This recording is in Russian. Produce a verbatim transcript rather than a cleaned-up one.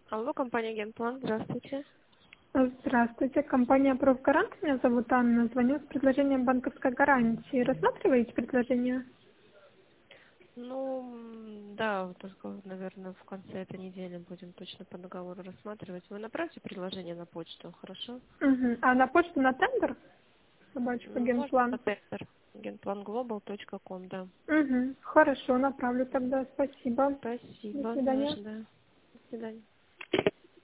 Алло, компания Генплан, здравствуйте. Здравствуйте, компания «Профгарант». Меня зовут Анна. Звоню с предложением банковской гарантии. Рассматриваете предложение? Ну, м, да, вот только, наверное, в конце этой недели будем точно по договору рассматривать. Вы направьте предложение на почту, хорошо? Угу. А на почту на тендер? Собачка Ну, можно по Генплан. тендер генпланглобал точка ком, да. Угу. Хорошо, направлю тогда. Спасибо. До Спасибо, не свидания. важно. До свидания.